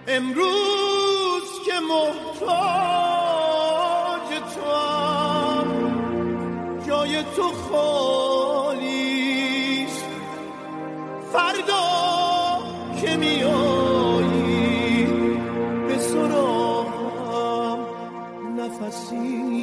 امروز که محتاج توام، جای تو خالیست. فردا که میایی به سراغم، نفسی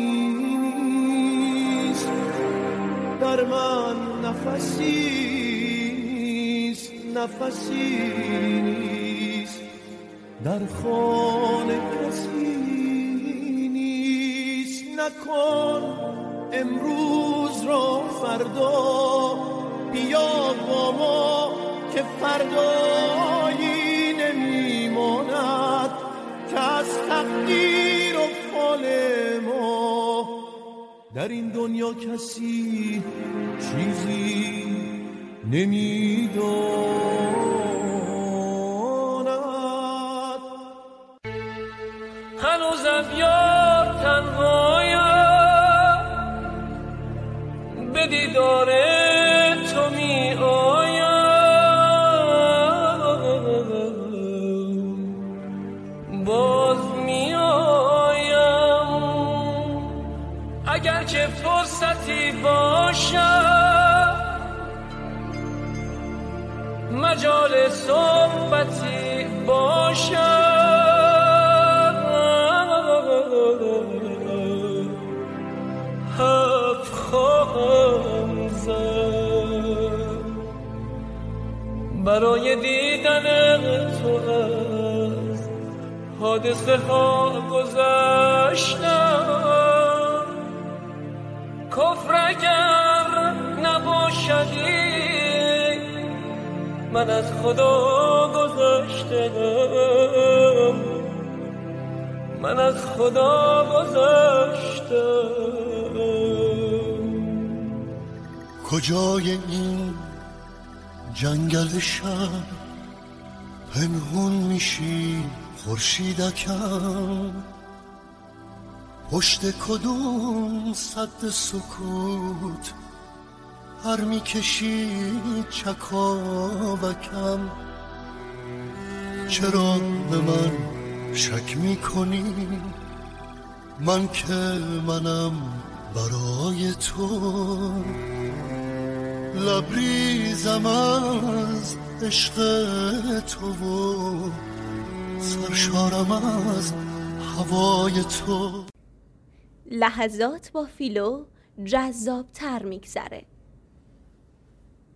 نیست در من، نفسی نیست، نفسی نیست در خانه، کسی نیست. نکن امروز را فردا، بیا با ما که فردایی نمیماند که از تقدیر و فال ما در این دنیا کسی چیزی نمیداند. هنوزم یار تنهایم، به دیدار تو می آیم، باز می آیم. اگر که فرصتی باشد، مجال صحبتی باشد، حرف خواهم زد. برای دیدن تو از حادثه ها گذشتم، کفر اگر نباشدی من از خدا گذشتم، من از خدا گذشتم. کجای این جنگل شب پنهون میشی خورشیدکم، پشت کدوم سد سکوت هر میکشی چکاوکم. چرا به من شک میکنی؟ من که منم برای تو، لبریزم از عشق تو و سرشارم از هوای تو. لحظات با فیلو جذاب تر میگذره.